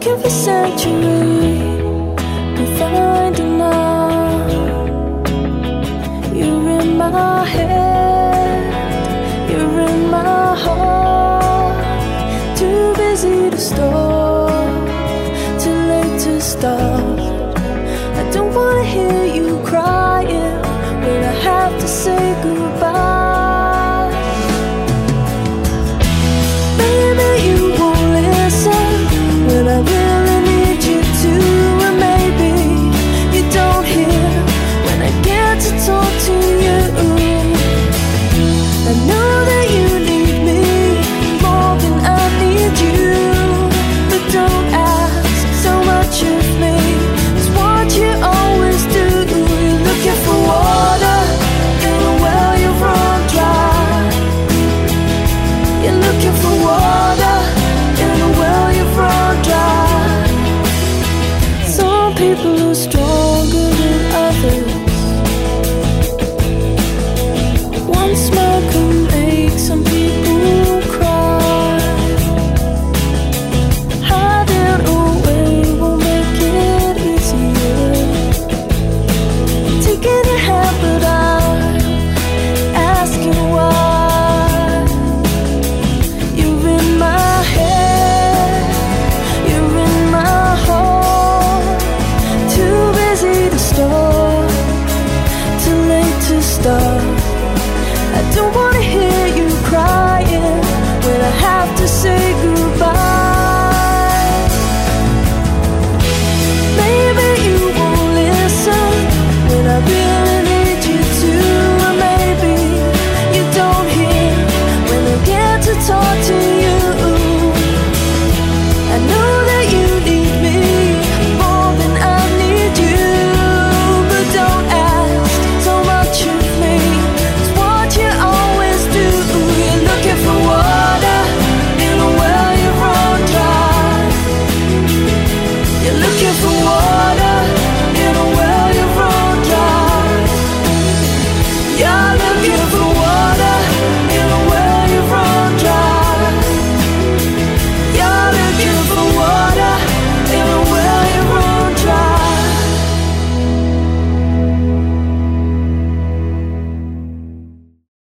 looking for centuries, we find enough. You're in my head, you're in my heart. Too busy to stop, too late to start. I don't wanna hear you crying when I have to say goodbye.